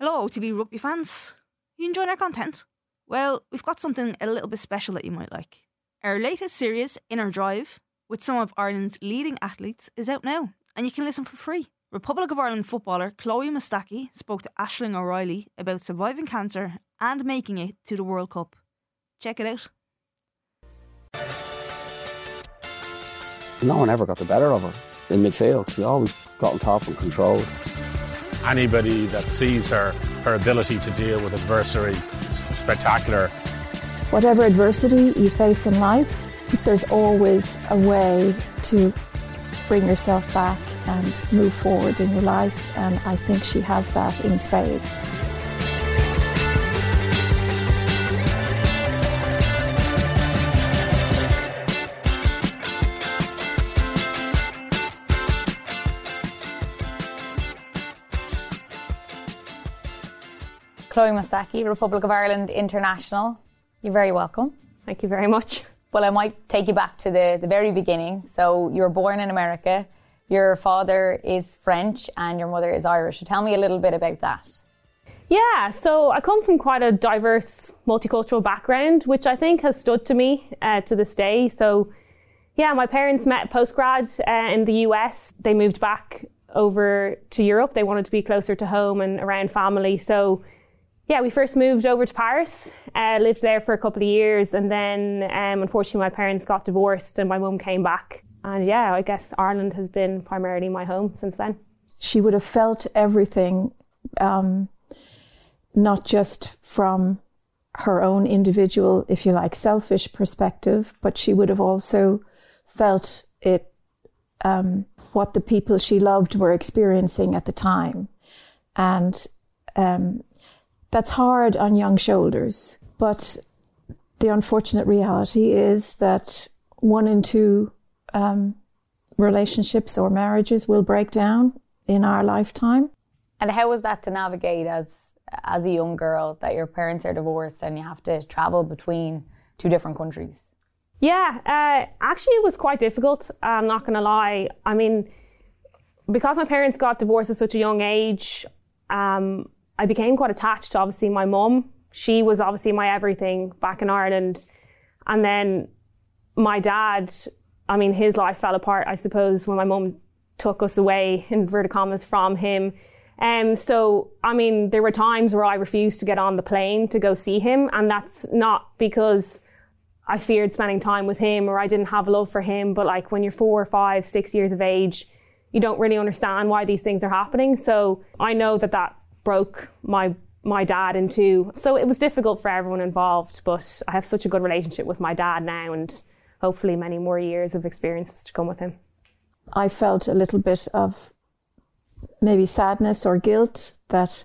Hello OTB rugby fans. You enjoying our content? Well, we've got something a little bit special that you might like. Our latest series, Inner Drive, with some of Ireland's leading athletes, is out now, and you can listen for free. Republic of Ireland footballer Chloe Mustaki spoke to Aisling O'Reilly about surviving cancer and making it to the World Cup. Check it out. No one ever got the better of her in midfield. We always got on top and controlled. Anybody that sees her ability to deal with adversity, it's spectacular. Whatever adversity you face in life, there's always a way to bring yourself back and move forward in your life, and I think she has that in spades. Chloe Mustaki, Republic of Ireland International. You're very welcome. Thank you very much. Well, I might take you back to the very beginning. So you were born in America, your father is French and your mother is Irish. So tell me a little bit about that. Yeah, so I come from quite a diverse multicultural background, which I think has stood to me to this day. So yeah, my parents met post-grad in the US. They moved back over to Europe. They wanted to be closer to home and around family. So yeah, we first moved over to Paris, lived there for a couple of years, and then unfortunately my parents got divorced and my mum came back. And yeah, I guess Ireland has been primarily my home since then. She would have felt everything, not just from her own individual, if you like, selfish perspective, but she would have also felt it, what the people she loved were experiencing at the time. And that's hard on young shoulders, but the unfortunate reality is that 1 in 2 relationships or marriages will break down in our lifetime. And how was that to navigate as a young girl, that your parents are divorced and you have to travel between 2 different countries? Yeah, actually it was quite difficult, I'm not going to lie. I mean, because my parents got divorced at such a young age, I became quite attached to obviously my mum. She was obviously my everything back in Ireland. And then my dad, I mean, his life fell apart, I suppose, when my mum took us away, in inverted commas, from him. So, I mean, there were times where I refused to get on the plane to go see him. And that's not because I feared spending time with him or I didn't have love for him. But like when you're 4, 5, 6 years of age, you don't really understand why these things are happening. So I know that broke my dad in 2. So it was difficult for everyone involved, but I have such a good relationship with my dad now and hopefully many more years of experiences to come with him. I felt a little bit of maybe sadness or guilt that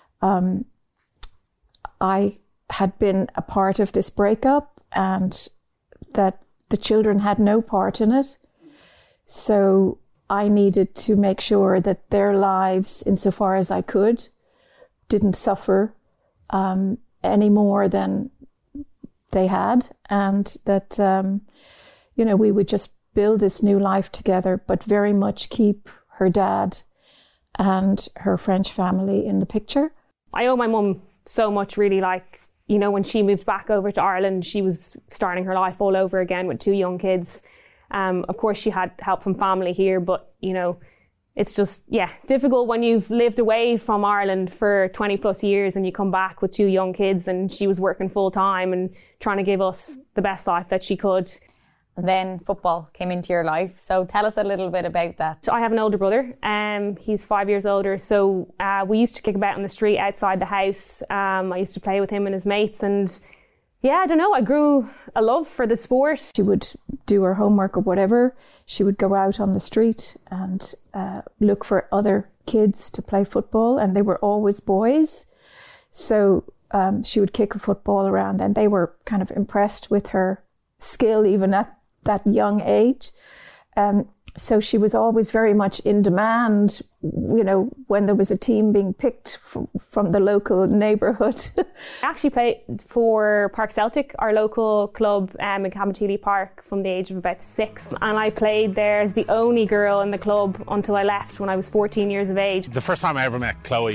I had been a part of this breakup and that the children had no part in it. So I needed to make sure that their lives, insofar as I could, didn't suffer any more than they had, and that we would just build this new life together, but very much keep her dad and her French family in the picture. I owe my mum so much, really. Like, you know, when she moved back over to Ireland, she was starting her life all over again with 2 young kids. Of course, she had help from family here, but, you know, it's just, yeah, difficult when you've lived away from Ireland for 20 plus years and you come back with 2 young kids, and she was working full time and trying to give us the best life that she could. And then football came into your life. So tell us a little bit about that. So I have an older brother. He's 5 years older. So we used to kick about in the street outside the house. I used to play with him and his mates, and yeah, I don't know, I grew a love for the sport. She would do her homework or whatever. She would go out on the street and look for other kids to play football, and they were always boys. So she would kick a football around, and they were kind of impressed with her skill even at that young age. So she was always very much in demand, you know, when there was a team being picked from the local neighbourhood. I actually played for Park Celtic, our local club in Cabinteely Park, from the age of about 6. And I played there as the only girl in the club until I left when I was 14 years of age. The first time I ever met Chloe,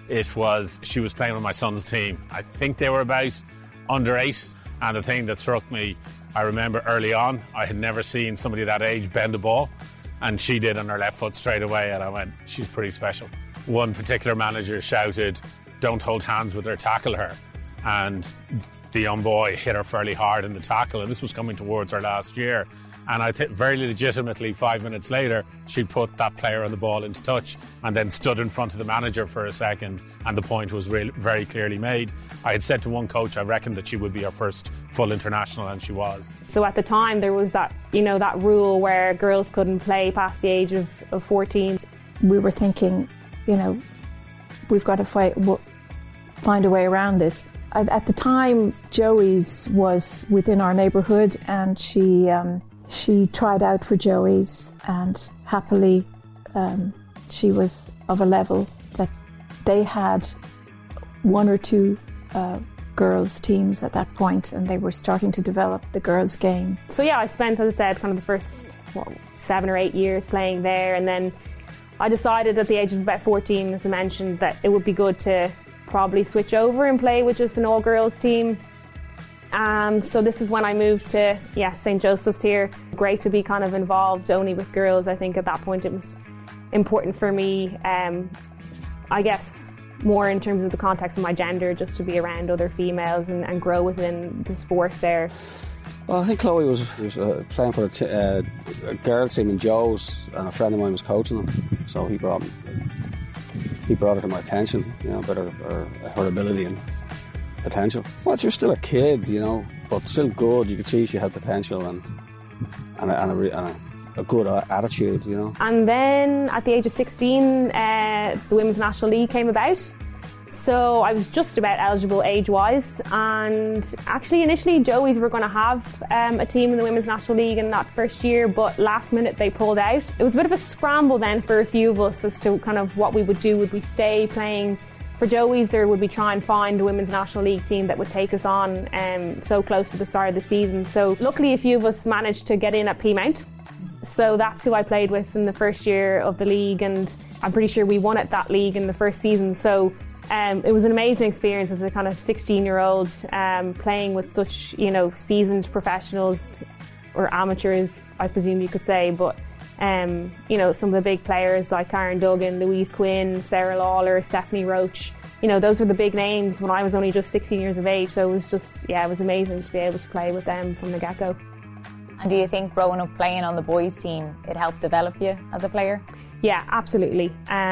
She was playing with my son's team. I think they were about under 8. And the thing that struck me, I remember early on, I had never seen somebody that age bend a ball. And she did on her left foot straight away. And I went, she's pretty special. One particular manager shouted, "Don't hold hands with her, tackle her." And the young boy hit her fairly hard in the tackle. And this was coming towards her last year. And I think very legitimately 5 minutes later, she put that player on the ball into touch and then stood in front of the manager for a second, and the point was very clearly made. I had said to one coach I reckoned that she would be our first full international, and she was. So at the time there was that, that rule where girls couldn't play past the age of 14. We were thinking, we've got to find a way around this. At the time, Joey's was within our neighbourhood, and she tried out for Joey's, and happily she was of a level that they had 1 or 2 girls teams at that point, and they were starting to develop the girls game. So yeah, I spent, as I said, kind of the first 7 or 8 years playing there, and then I decided at the age of about 14, as I mentioned, that it would be good to probably switch over and play with just an all-girls team. So this is when I moved to St. Joseph's here. Great to be kind of involved only with girls. I think at that point it was important for me, I guess more in terms of the context of my gender, just to be around other females and grow within the sport there. Well, I think Chloe was playing for a girls team in Joe's, and a friend of mine was coaching them, so he brought it to my attention, about her ability and potential. Well, she was still a kid, but still good. You could see she had potential and a good attitude, And then at the age of 16, the Women's National League came about. So I was just about eligible age-wise, and actually initially Joey's were going to have a team in the Women's National League in that first year, but last minute they pulled out. It was a bit of a scramble then for a few of us as to kind of what we would do. Would we stay playing for Joey's, or would we try and find a Women's National League team that would take us on so close to the start of the season? So luckily a few of us managed to get in at Peamount. So that's who I played with in the first year of the league, and I'm pretty sure we won at that league in the first season. So it was an amazing experience as a kind of 16-year-old playing with such, seasoned professionals, or amateurs, I presume you could say, but some of the big players like Karen Duggan, Louise Quinn, Sarah Lawler, Stephanie Roach, those were the big names when I was only just 16 years of age. So it was just, it was amazing to be able to play with them from the get-go. And do you think growing up playing on the boys' team, it helped develop you as a player? Yeah, absolutely.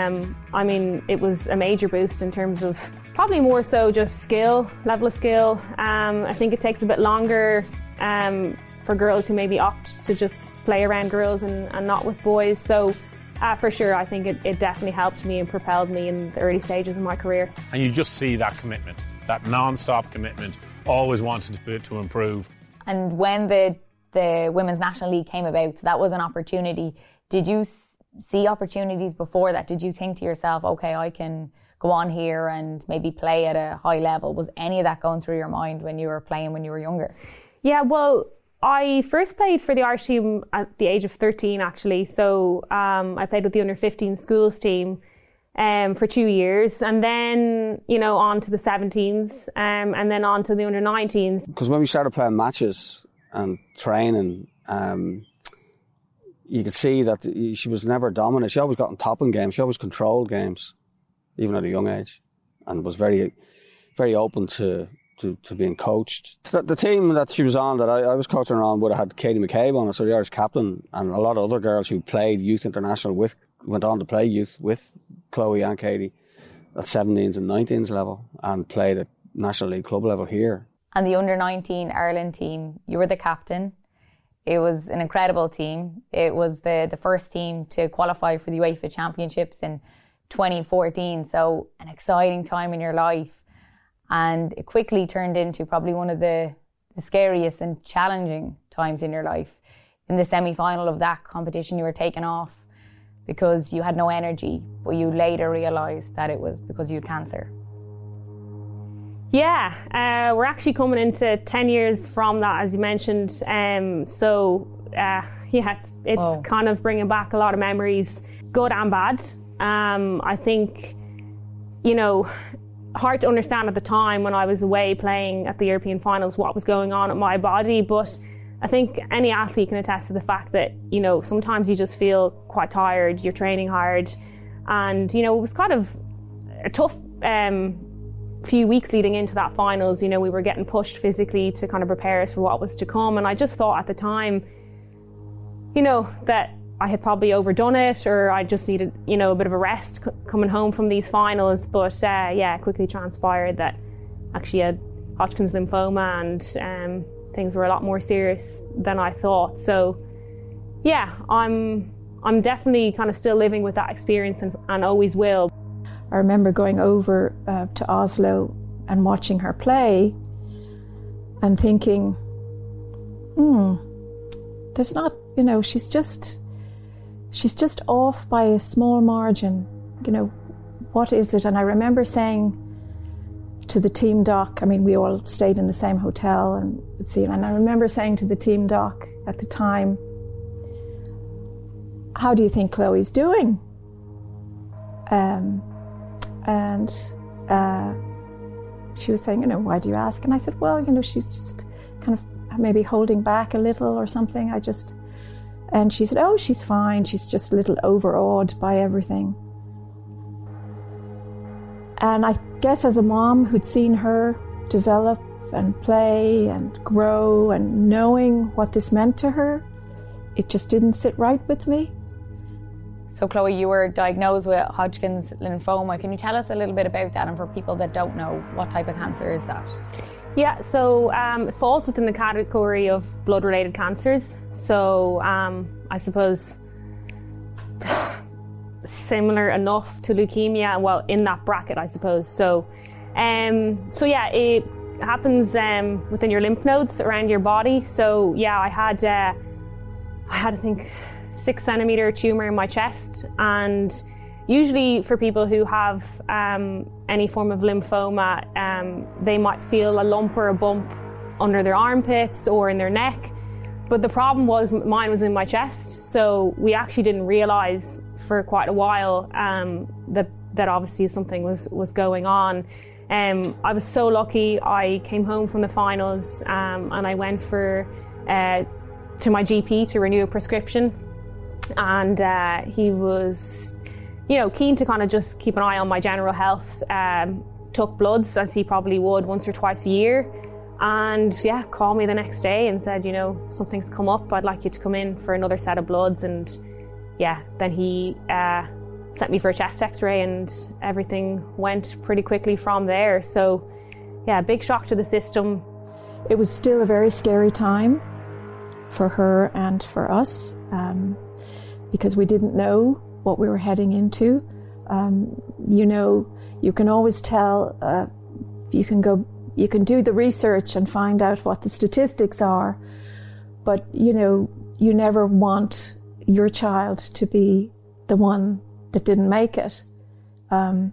It was a major boost in terms of probably more so just level of skill. I think it takes a bit longer for girls who maybe opt to just play around girls and not with boys. So for sure, I think it definitely helped me and propelled me in the early stages of my career. And you just see that commitment, that non-stop commitment, always wanted to improve. And when the Women's National League came about, so that was an opportunity. Did you see opportunities before that? Did you think to yourself, okay, I can go on here and maybe play at a high level? Was any of that going through your mind when you were playing when you were younger? Yeah, well, I first played for the Irish team at the age of 13, actually. So I played with the under-15 schools team for 2 years, and then, on to the 17s, and then on to the under-19s. Because when we started playing matches and training, you could see that she was never dominant. She always got on top in games. She always controlled games, even at a young age, and was very, very open to being coached. The team that she was on, that I was coaching her on, would have had Katie McCabe on it, so the Irish captain, and a lot of other girls who played youth international went on to play youth with Chloe and Katie at 17s and 19s level, and played at National League club level here. And the under-19 Ireland team, you were the captain. It was an incredible team. It was the first team to qualify for the UEFA Championships in 2014. So an exciting time in your life. And it quickly turned into probably one of the scariest and challenging times in your life. In the semi-final of that competition, you were taken off because you had no energy, but you later realised that it was because you had cancer. Yeah, we're actually coming into 10 years from that, as you mentioned. It's kind of bringing back a lot of memories, good and bad. I think, hard to understand at the time when I was away playing at the European finals what was going on at my body. But I think any athlete can attest to the fact that, sometimes you just feel quite tired, you're training hard. And, it was kind of a tough few weeks leading into that finals. We were getting pushed physically to kind of prepare us for what was to come. And I just thought at the time, that I had probably overdone it, or I just needed, a bit of a rest coming home from these finals. But it quickly transpired that actually I had Hodgkin's lymphoma, and things were a lot more serious than I thought. So I'm definitely kind of still living with that experience and always will. I remember going over to Oslo and watching her play and thinking, there's not, she's just off by a small margin. What is it? And I remember saying to the team doc, we all stayed in the same hotel, and I remember saying to the team doc at the time, how do you think Chloe's doing? And she was saying, why do you ask? And I said, well, she's just kind of maybe holding back a little or something. And she said, oh, she's fine. She's just a little overawed by everything. And I guess as a mom who'd seen her develop and play and grow and knowing what this meant to her, it just didn't sit right with me. So Chloe, you were diagnosed with Hodgkin's lymphoma. Can you tell us a little bit about that? And for people that don't know, what type of cancer is that? Yeah, so it falls within the category of blood-related cancers. So I suppose similar enough to leukemia, well, in that bracket, I suppose. So it happens within your lymph nodes around your body. So I had I think 6 centimeter tumor in my chest, and usually for people who have any form of lymphoma, they might feel a lump or a bump under their armpits or in their neck. But the problem was mine was in my chest, so we actually didn't realize for quite a while that obviously something was going on. I was so lucky. I came home from the finals and I went to my GP to renew a prescription. And he was, keen to kind of just keep an eye on my general health. Took bloods, as he probably would, once or twice a year. And called me the next day and said, something's come up. I'd like you to come in for another set of bloods. And then he sent me for a chest x-ray, and everything went pretty quickly from there. So big shock to the system. It was still a very scary time for her and for us. Because we didn't know what we were heading into. You can always tell, you can do the research and find out what the statistics are, but you never want your child to be the one that didn't make it. And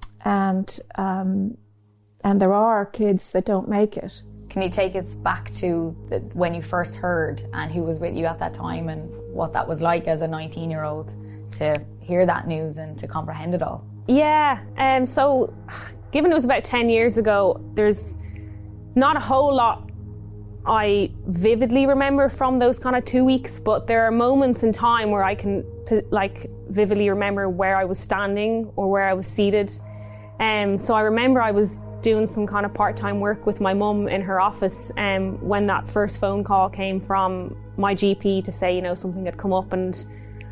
there are kids that don't make it. Can you take us back to when you first heard, and who was with you at that time, and what that was like as a 19-year-old to hear that news and to comprehend it all? So given it was about 10 years ago, there's not a whole lot I vividly remember from those kind of 2 weeks, but there are moments in time where I can vividly remember where I was standing or where I was seated. So I remember I was doing some kind of part-time work with my mum in her office when that first phone call came from my GP to say, something had come up. And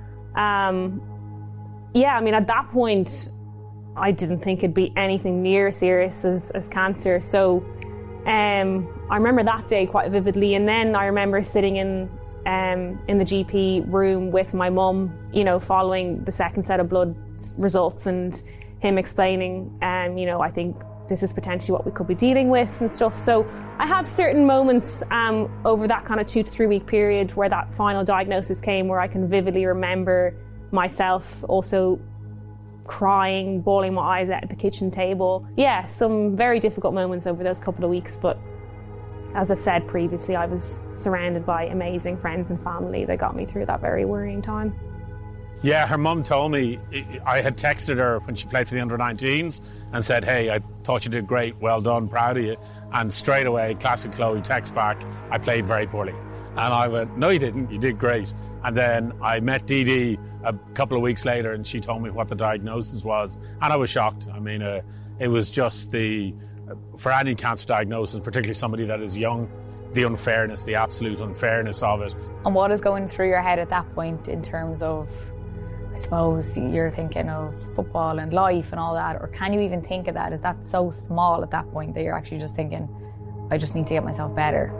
at that point, I didn't think it'd be anything near serious as cancer. So I remember that day quite vividly. And then I remember sitting in the GP room with my mum, following the second set of blood results, and him explaining, I think this is potentially what we could be dealing with and stuff. So I have certain moments over that kind of 2 to 3 week period where that final diagnosis came, where I can vividly remember myself also crying, bawling my eyes out at the kitchen table. Some very difficult moments over those couple of weeks, but as I've said previously, I was surrounded by amazing friends and family that got me through that very worrying time. Yeah, her mum told me, I had texted her when she played for the under-19s and said, hey, I thought you did great, well done, proud of you. And straight away, classic Chloe text back, I played very poorly. And I went, no, you didn't, you did great. And then I met Dee Dee a couple of weeks later and she told me what the diagnosis was. And I was shocked. I mean, it was just for any cancer diagnosis, particularly somebody that is young, the unfairness, the absolute unfairness of it. And what is going through your head at that point in terms of, I suppose, you're thinking of football and life and all that, or can you even think of that? Is that so small at that point that you're actually just thinking, I just need to get myself better?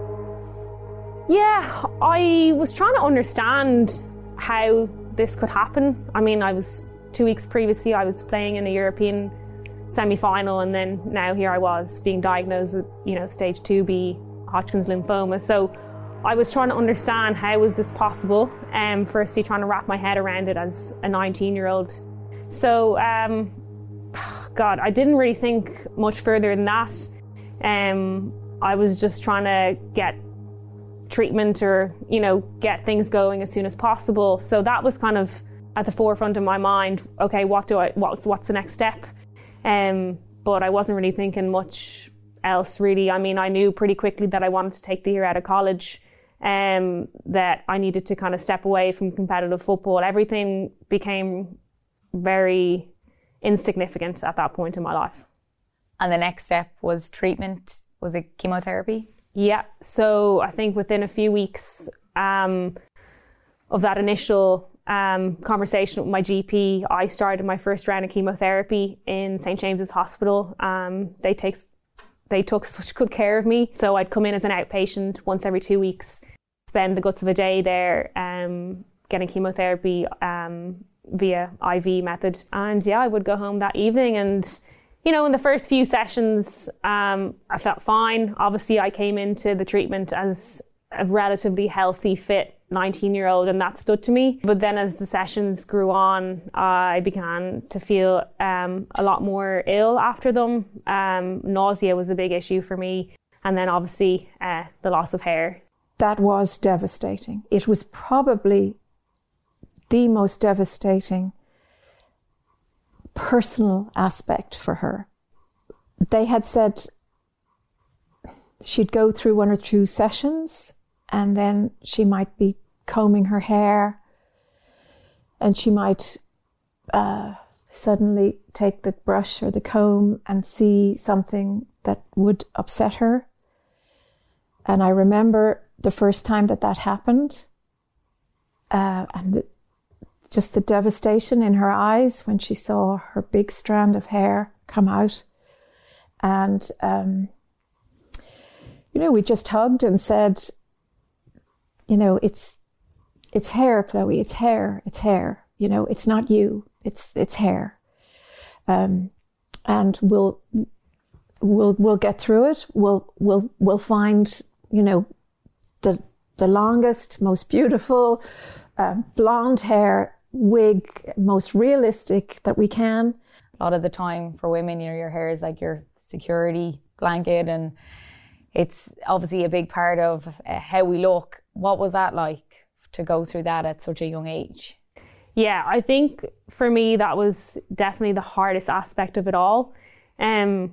Yeah, I was trying to understand how this could happen. I mean, 2 weeks previously, I was playing in a European semi-final, and then now here I was being diagnosed with, stage 2B Hodgkin's lymphoma. So I was trying to understand how was this possible, firstly trying to wrap my head around it as a 19-year-old. So, God, I didn't really think much further than that. I was just trying to get treatment or, get things going as soon as possible. So that was kind of at the forefront of my mind. Okay, what's the next step? But I wasn't really thinking much else, really. I mean, I knew pretty quickly that I wanted to take the year out of college, that I needed to kind of step away from competitive football. Everything became very insignificant at that point in my life. And the next step was treatment. Was it chemotherapy? Yeah. So I think within a few weeks of that initial conversation with my GP, I started my first round of chemotherapy in St. James's Hospital. They took such good care of me. So I'd come in as an outpatient once every 2 weeks, spend the guts of a day there getting chemotherapy via IV method. And yeah, I would go home that evening and, in the first few sessions, I felt fine. Obviously, I came into the treatment as a relatively healthy, fit 19-year-old, and that stood to me. But then as the sessions grew on, I began to feel a lot more ill after them. Nausea was a big issue for me. And then obviously the loss of hair. That was devastating. It was probably the most devastating personal aspect for her. They had said she'd go through 1 or 2 sessions and then she might be combing her hair and she might suddenly take the brush or the comb and see something that would upset her. And I remember the first time that happened, and just the devastation in her eyes when she saw her big strand of hair come out. And, we just hugged and said, it's hair, Chloe, it's hair. It's not you, it's hair. And we'll get through it. We'll find, the longest, most beautiful, blonde hair wig, most realistic that we can. A lot of the time for women, your hair is like your security blanket, and it's obviously a big part of how we look. What was that like to go through that at such a young age? Yeah, I think for me that was definitely the hardest aspect of it all. As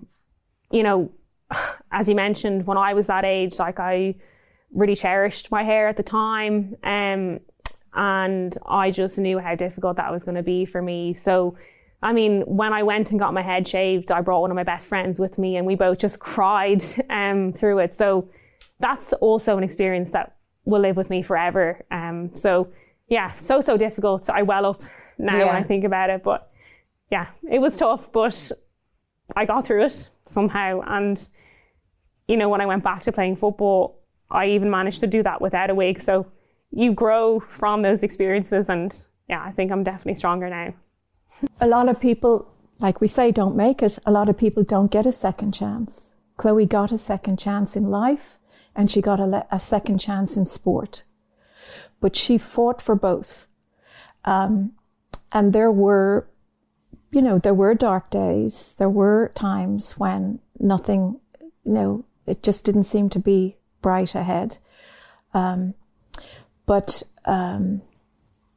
you mentioned, when I was that age, I really cherished my hair at the time. And I just knew how difficult that was going to be for me. So, when I went and got my head shaved, I brought one of my best friends with me and we both just cried through it. So that's also an experience that will live with me forever. So difficult. I well up now when I think about it. But yeah, it was tough, but I got through it somehow. And, when I went back to playing football, I even managed to do that without a wig. So you grow from those experiences, and yeah, I think I'm definitely stronger now. A lot of people, like we say, don't make it. A lot of people don't get a second chance. Chloe got a second chance in life, and she got a second chance in sport. But she fought for both. And there were dark days. There were times when nothing, it just didn't seem to be bright ahead. But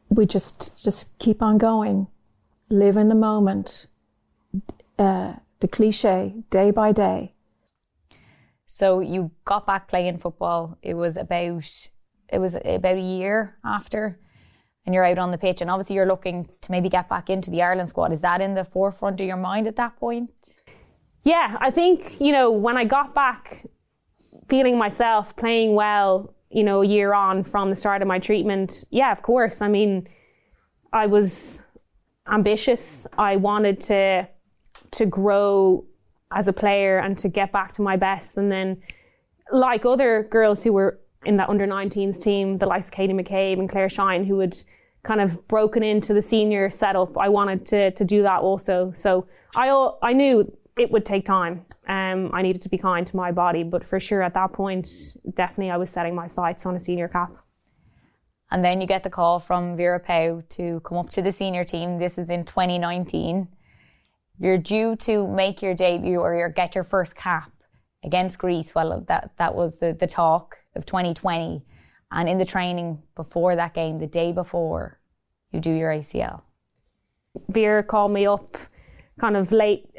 we just keep on going, live in the moment, the cliche, day by day. So you got back playing football. It was about a year after, and you're out on the pitch, and obviously you're looking to maybe get back into the Ireland squad. Is that in the forefront of your mind at that point? Yeah, I think, when I got back feeling myself, playing well, a year on from the start of my treatment, yeah, of course. I mean, I was ambitious. I wanted to grow as a player and to get back to my best. And then, like other girls who were in that under-19s team, the likes of Katie McCabe and Claire Shine, who had kind of broken into the senior setup, I wanted to do that also. So I knew it would take time. I needed to be kind to my body, but for sure at that point, definitely I was setting my sights on a senior cap. And then you get the call from Vera Pauw to come up to the senior team. This is in 2019. You're due to make your debut or get your first cap against Greece. Well, that was the talk of 2020. And in the training before that game, the day before, you do your ACL. Vera called me up kind of late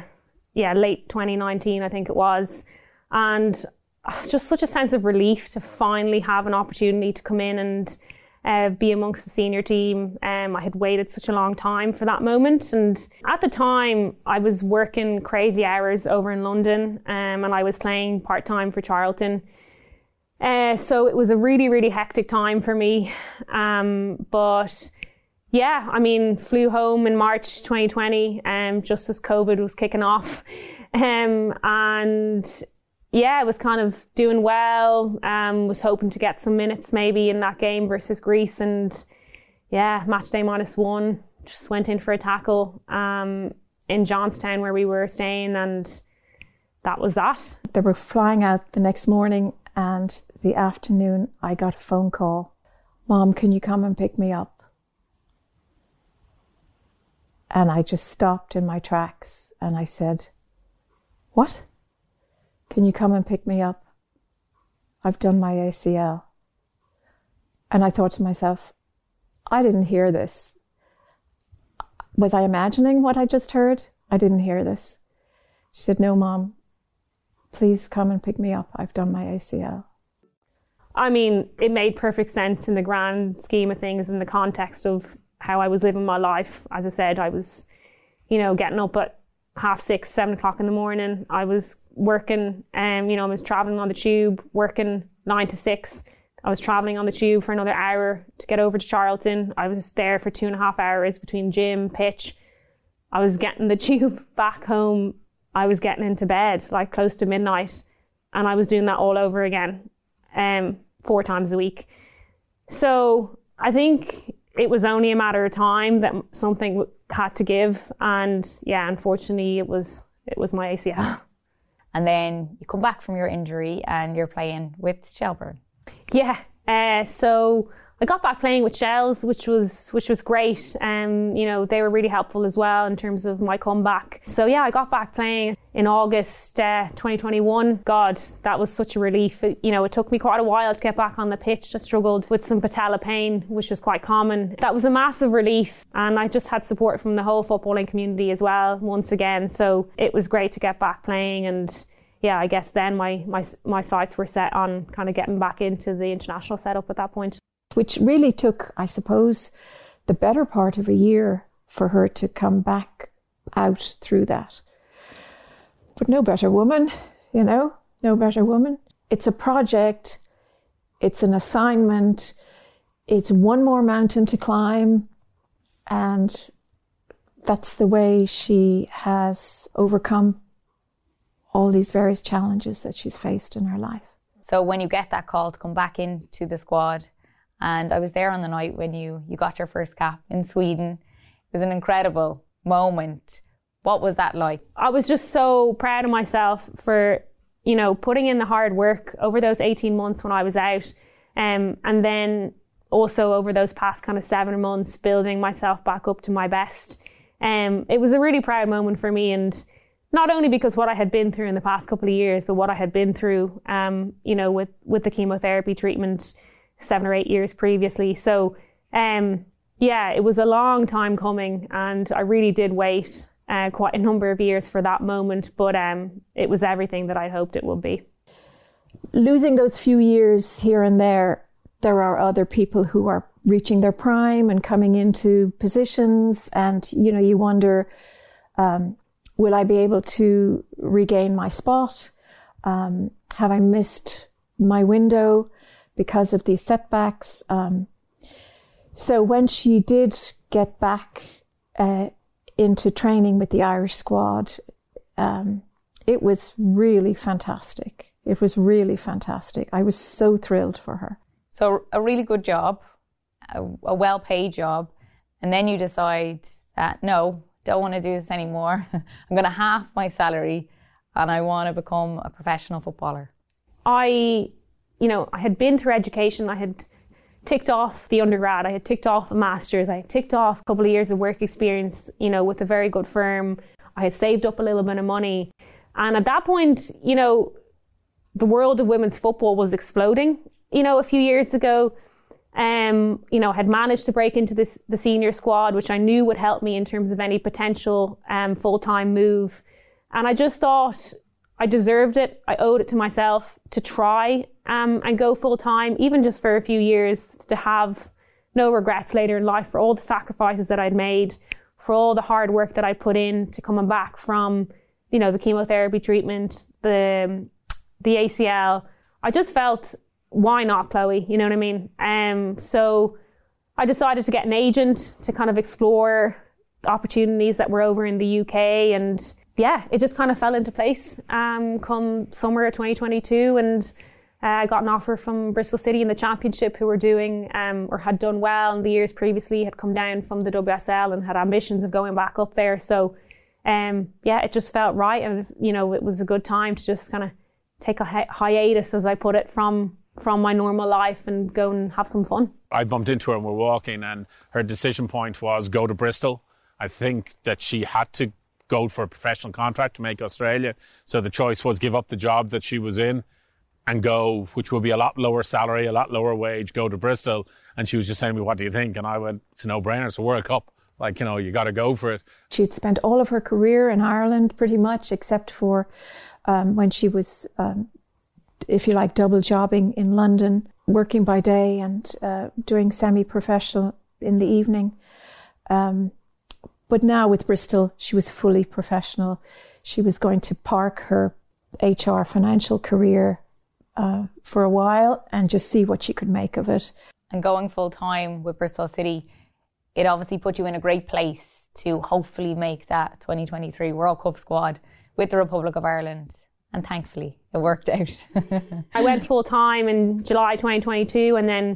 2019, I think it was. And just such a sense of relief to finally have an opportunity to come in and be amongst the senior team. I had waited such a long time for that moment. And at the time, I was working crazy hours over in London, and I was playing part-time for Charlton. So it was a really, really hectic time for me. But yeah, I mean, flew home in March 2020, just as COVID was kicking off. And yeah, I was kind of doing well, was hoping to get some minutes maybe in that game versus Greece. And yeah, match day -1, just went in for a tackle in Johnstown where we were staying, and that was that. They were flying out the next morning, and the afternoon I got a phone call. Mom, can you come and pick me up? And I just stopped in my tracks and I said, what? Can you come and pick me up? I've done my ACL. And I thought to myself, I didn't hear this. Was I imagining what I just heard? I didn't hear this. She said, no, Mom, please come and pick me up. I've done my ACL. I mean, it made perfect sense in the grand scheme of things, in the context of how I was living my life. As I said, I was, getting up at 6:30, 7 o'clock in the morning. I was working, I was traveling on the tube, working 9 to 6. I was traveling on the tube for another hour to get over to Charlton. I was there for 2.5 hours between gym, pitch. I was getting the tube back home. I was getting into bed like close to midnight, and I was doing that all over again, 4 times a week. So I think it was only a matter of time that something had to give, and yeah, unfortunately, it was my ACL. And then you come back from your injury and you're playing with Shelbourne. Yeah, so I got back playing with Shells, which was great. They were really helpful as well in terms of my comeback. So yeah, I got back playing in August 2021. God, that was such a relief. It took me quite a while to get back on the pitch. I struggled with some patella pain, which was quite common. That was a massive relief, and I just had support from the whole footballing community as well once again. So it was great to get back playing, and yeah, I guess then my sights were set on kind of getting back into the international setup at that point. Which really took, I suppose, the better part of a year for her to come back out through that. But no better woman, no better woman. It's a project, it's an assignment, it's one more mountain to climb, and that's the way she has overcome all these various challenges that she's faced in her life. So when you get that call to come back into the squad, and I was there on the night when you got your first cap in Sweden, it was an incredible moment. What was that like? I was just so proud of myself for, putting in the hard work over those 18 months when I was out, and then also over those past kind of 7 months, building myself back up to my best. It was a really proud moment for me, and not only because what I had been through in the past couple of years, but what I had been through, with the chemotherapy treatment 7 or 8 years previously. So, Yeah, it was a long time coming, and I really did wait quite a number of years for that moment, but it was everything that I hoped it would be. Losing those few years here and there are other people who are reaching their prime and coming into positions, and you wonder, will I be able to regain my spot? Have I missed my window because of these setbacks? So when she did get back into training with the Irish squad, it was really fantastic. It was really fantastic. I was so thrilled for her. So a really good job, a well-paid job, and then you decide that, no, don't want to do this anymore. I'm going to half my salary and I want to become a professional footballer. I had been through education. I had ticked off the undergrad. I had ticked off a master's. I had ticked off a couple of years of work experience, with a very good firm. I had saved up a little bit of money. And at that point, the world of women's football was exploding. A few years ago, I had managed to break into the senior squad, which I knew would help me in terms of any potential full-time move. And I just thought I deserved it. I owed it to myself to try and go full-time, even just for a few years, to have no regrets later in life for all the sacrifices that I'd made, for all the hard work that I put in to coming back from, the chemotherapy treatment, the ACL. I just felt, why not, Chloe? You know what I mean? So I decided to get an agent to kind of explore the opportunities that were over in the UK. And yeah, it just kind of fell into place come summer of 2022. And I got an offer from Bristol City in the Championship, who were doing or had done well in the years previously, had come down from the WSL and had ambitions of going back up there. So it just felt right. And, it was a good time to just kind of take a hiatus, as I put it, from my normal life and go and have some fun. I bumped into her and we're walking, and her decision point was go to Bristol. I think that she had to go for a professional contract to make Australia. So the choice was give up the job that she was in and go, which will be a lot lower salary, a lot lower wage, go to Bristol. And she was just saying to me, what do you think? And I went, it's a no-brainer. It's a World Cup. You got to go for it. She'd spent all of her career in Ireland pretty much, except for when she was, if you like, double jobbing in London, working by day and doing semi-professional in the evening. But now with Bristol, she was fully professional. She was going to park her HR financial career for a while and just see what she could make of it. And going full-time with Bristol City, it obviously put you in a great place to hopefully make that 2023 World Cup squad with the Republic of Ireland. And thankfully, it worked out. I went full-time in July 2022, and then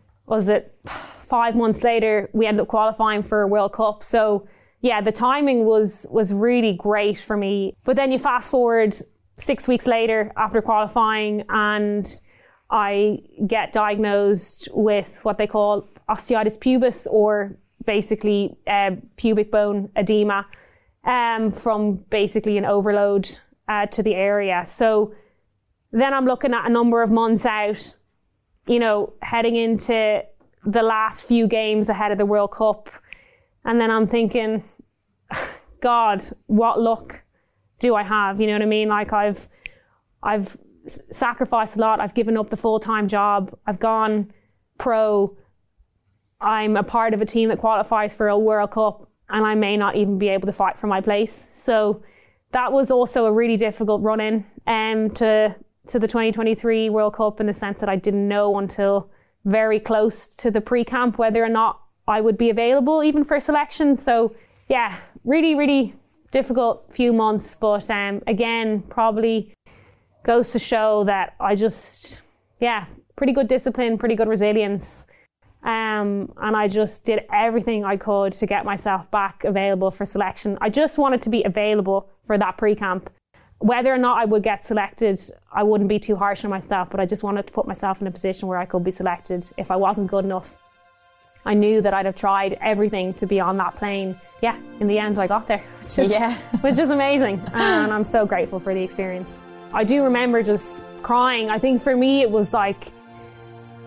5 months later, we ended up qualifying for a World Cup. So yeah, the timing was really great for me. But then you fast forward 6 weeks later after qualifying, and I get diagnosed with what they call osteitis pubis, or basically pubic bone edema from basically an overload to the area. So then I'm looking at a number of months out, heading into the last few games ahead of the World Cup. And then I'm thinking, God, what luck do I have? You know what I mean? Like I've sacrificed a lot. I've given up the full-time job. I've gone pro. I'm a part of a team that qualifies for a World Cup, and I may not even be able to fight for my place. So that was also a really difficult run-in to the 2023 World Cup, in the sense that I didn't know until very close to the pre-camp whether or not I would be available even for selection. So yeah, really, really difficult few months. But again, probably goes to show that pretty good discipline, pretty good resilience. And I just did everything I could to get myself back available for selection. I just wanted to be available for that pre-camp. Whether or not I would get selected, I wouldn't be too harsh on myself, but I just wanted to put myself in a position where I could be selected if I wasn't good enough. I knew that I'd have tried everything to be on that plane. Yeah, in the end I got there, which is amazing. And I'm so grateful for the experience. I do remember just crying. I think for me it was like,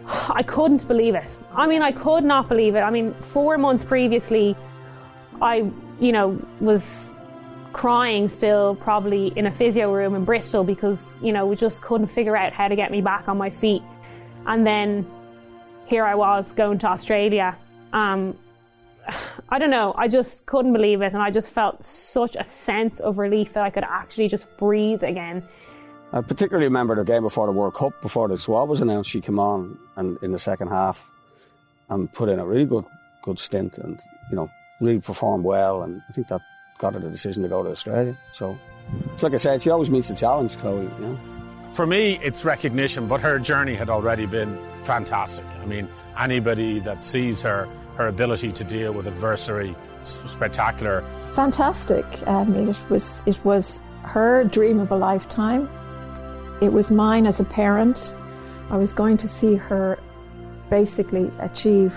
I couldn't believe it. I mean, I could not believe it. I mean, 4 months previously, I, was crying still probably in a physio room in Bristol because, we just couldn't figure out how to get me back on my feet. And then here I was going to Australia. I don't know, I just couldn't believe it, and I just felt such a sense of relief that I could actually just breathe again. I particularly remember the game before the World Cup, before the squad was announced. She came on and in the second half and put in a really good stint, and really performed well, and I think that got her the decision to go to Australia. So like I said, she always meets the challenge, Chloe. For me, it's recognition, but her journey had already been fantastic. I mean, anybody that sees her ability to deal with adversity, spectacular. Fantastic. It was her dream of a lifetime. It was mine as a parent. I was going to see her basically achieve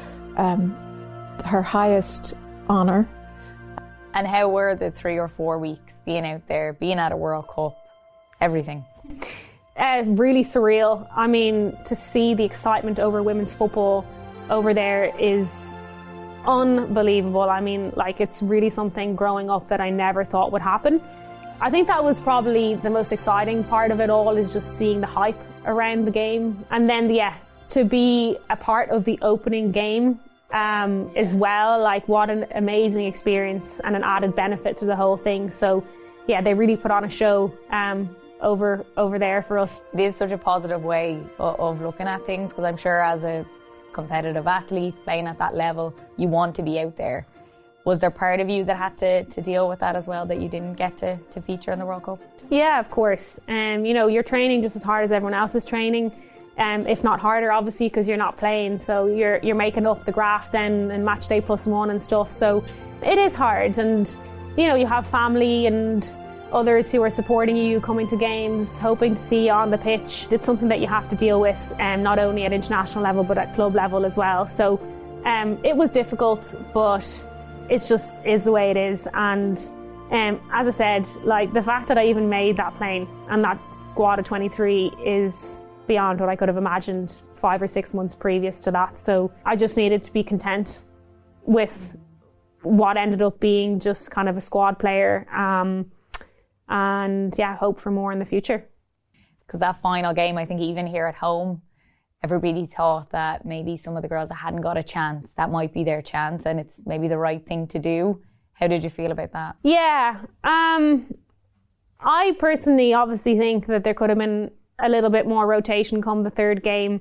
her highest honour. And how were the 3 or 4 weeks being out there, being at a World Cup, everything? Really surreal. I mean, to see the excitement over women's football over there is unbelievable. I mean, it's really something growing up that I never thought would happen. I think that was probably the most exciting part of it all, is just seeing the hype around the game. And then, to be a part of the opening game as well, what an amazing experience and an added benefit to the whole thing. So, they really put on a show over there for us. It is such a positive way of looking at things, because I'm sure as a competitive athlete playing at that level, you want to be out there. Was there part of you that had to deal with that as well, that you didn't get to feature in the World Cup? Yeah, of course. You're training just as hard as everyone else is training, if not harder, obviously, because you're not playing. So you're making up the graft then and match day +1 and stuff. So it is hard, and you have family and others who are supporting you, coming to games, hoping to see you on the pitch. It's something that you have to deal with, not only at international level but at club level as well. So it was difficult, but it just is the way it is. And as I said, the fact that I even made that plane and that squad of 23 is beyond what I could have imagined 5 or 6 months previous to that. So I just needed to be content with what ended up being just kind of a squad player. And hope for more in the future. Because that final game, I think even here at home, everybody thought that maybe some of the girls that hadn't got a chance, that might be their chance, and it's maybe the right thing to do. How did you feel about that? Yeah, I personally obviously think that there could have been a little bit more rotation come the third game.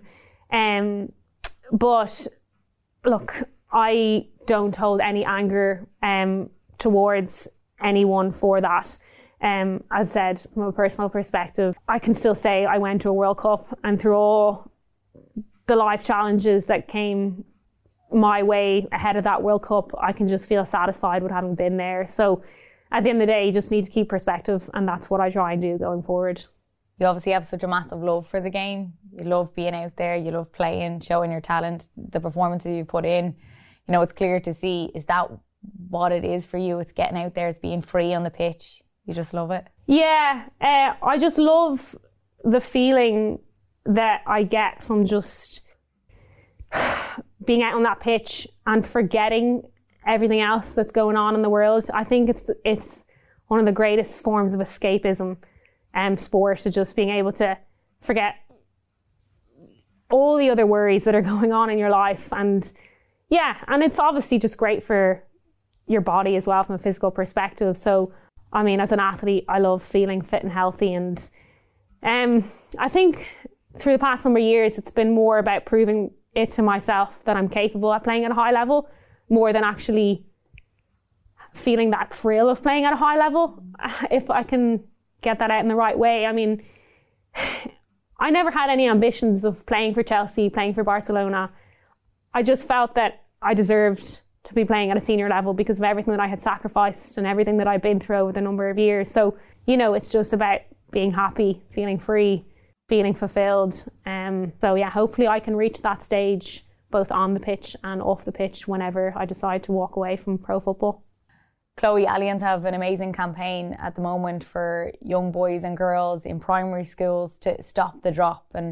But look, I don't hold any anger towards anyone for that. As I said, from a personal perspective, I can still say I went to a World Cup, and through all the life challenges that came my way ahead of that World Cup, I can just feel satisfied with having been there. So at the end of the day, you just need to keep perspective, and that's what I try and do going forward. You obviously have such a massive love for the game. You love being out there, you love playing, showing your talent, the performances you put in. It's clear to see. Is that what it is for you? It's getting out there, it's being free on the pitch. You just love it? Yeah, I just love the feeling that I get from just being out on that pitch and forgetting everything else that's going on in the world. I think it's one of the greatest forms of escapism, sport, to just being able to forget all the other worries that are going on in your life. And it's obviously just great for your body as well from a physical perspective. So I mean, as an athlete, I love feeling fit and healthy, and I think through the past number of years, it's been more about proving it to myself that I'm capable of playing at a high level, more than actually feeling that thrill of playing at a high level, if I can get that out in the right way. I mean, I never had any ambitions of playing for Chelsea, playing for Barcelona. I just felt that I deserved to be playing at a senior level because of everything that I had sacrificed and everything that I've been through over the number of years. So, it's just about being happy, feeling free, feeling fulfilled. So hopefully I can reach that stage both on the pitch and off the pitch whenever I decide to walk away from pro football. Chloe, Allianz have an amazing campaign at the moment for young boys and girls in primary schools to stop the drop. And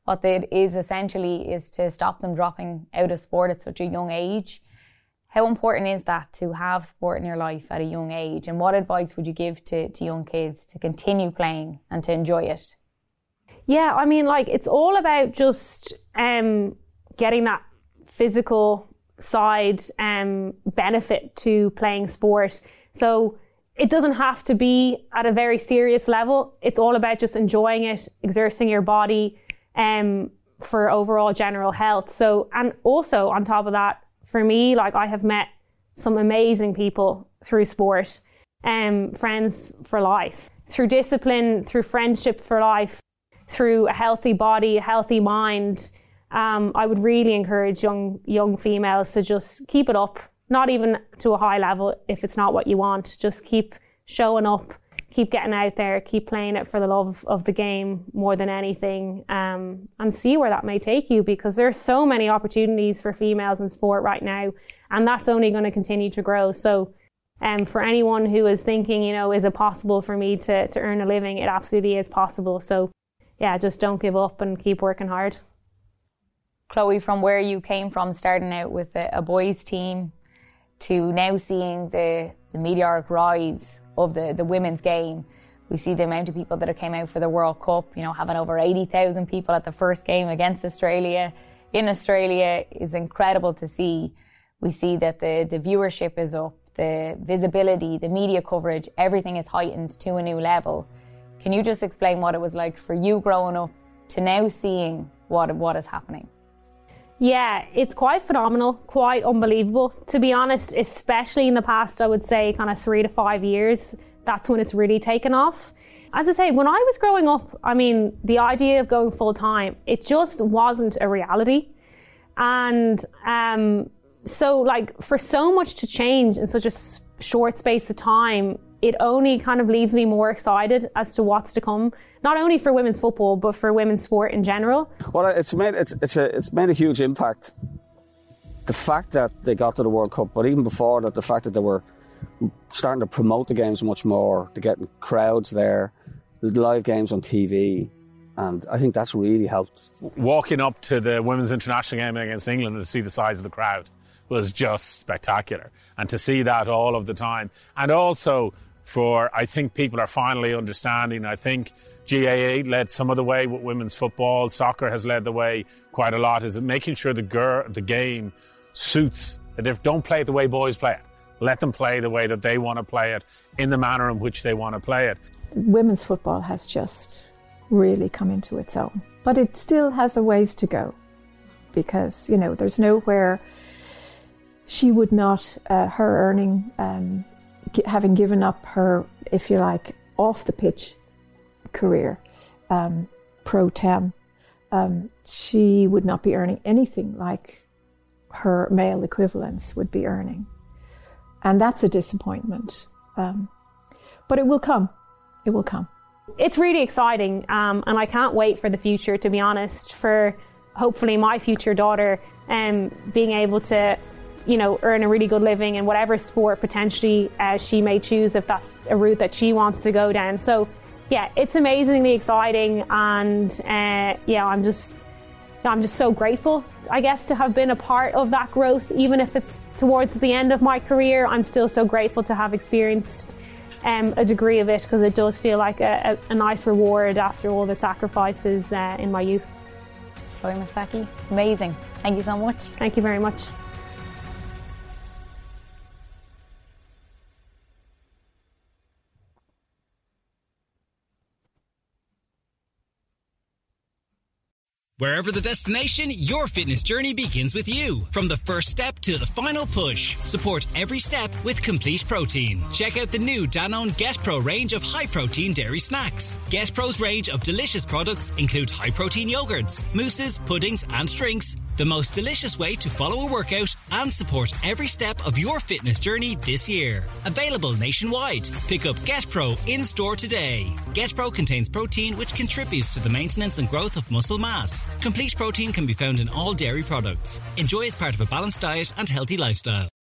what it is essentially is to stop them dropping out of sport at such a young age. How important is that to have sport in your life at a young age? And what advice would you give to young kids to continue playing and to enjoy it? Yeah, I mean, like, it's all about just getting that physical side benefit to playing sport. So it doesn't have to be at a very serious level. It's all about just enjoying it, exerting your body for overall general health. So, and also on top of that, for me, like, I have met some amazing people through sport, friends for life, through discipline, through friendship for life, through a healthy body, a healthy mind. I would really encourage young females to just keep it up, not even to a high level if it's not what you want. Just keep showing up, keep getting out there, keep playing it for the love of the game more than anything, and see where that may take you, because there are so many opportunities for females in sport right now, and that's only going to continue to grow. So for anyone who is thinking, you know, is it possible for me to earn a living? It absolutely is possible. So yeah, just don't give up and keep working hard. Chloe, from where you came from, starting out with a boys team to now seeing the meteoric rise of the women's game, we see the amount of people that have came out for the World Cup, you know, having over 80,000 people at the first game against Australia in Australia is incredible to see. We see that the viewership is up, the visibility, the media coverage, everything is heightened to a new level. Can you just explain what it was like for you growing up to now seeing what is happening? Yeah, it's quite phenomenal, quite unbelievable, to be honest, especially in the past, I would say, kind of 3 to 5 years. That's when it's really taken off. As I say, when I was growing up, I mean, the idea of going full time, it just wasn't a reality. And so, like, for so much to change in such a short space of time, it only kind of leaves me more excited as to what's to come, not only for women's football, but for women's sport in general. Well, it's made a huge impact. The fact that they got to the World Cup, but even before that, the fact that they were starting to promote the games much more, to get crowds there, live games on TV, and I think that's really helped. Walking up to the women's international game against England and to see the size of the crowd was just spectacular. And to see that all of the time. And also, I think people are finally understanding. I think GAA led some of the way with women's football. Soccer has led the way quite a lot. Is making sure the game suits. That don't play it the way boys play it. Let them play the way that they want to play it, in the manner in which they want to play it. Women's football has just really come into its own. But it still has a ways to go, because, you know, there's nowhere she would not, her earning, having given up her, if you like, off the pitch career, pro tem, she would not be earning anything like her male equivalents would be earning. And that's a disappointment. But it will come. It will come. It's really exciting, and I can't wait for the future, to be honest, for hopefully my future daughter being able to, you know, earn a really good living in whatever sport potentially she may choose, if that's a route that she wants to go down. So yeah, it's amazingly exciting, and yeah, I'm just so grateful, I guess, to have been a part of that growth. Even if it's towards the end of my career, I'm still so grateful to have experienced a degree of it, because it does feel like a nice reward after all the sacrifices in my youth. Chloe Mustaki, amazing. Thank you so much. Thank you very much. Wherever the destination, your fitness journey begins with you. From the first step to the final push, support every step with Complete Protein. Check out the new Danone Get Pro range of high-protein dairy snacks. Get Pro's range of delicious products include high-protein yogurts, mousses, puddings and drinks. The most delicious way to follow a workout and support every step of your fitness journey this year. Available nationwide. Pick up Get Pro in-store today. Get Pro contains protein which contributes to the maintenance and growth of muscle mass. Complete Protein can be found in all dairy products. Enjoy as part of a balanced diet and healthy lifestyle.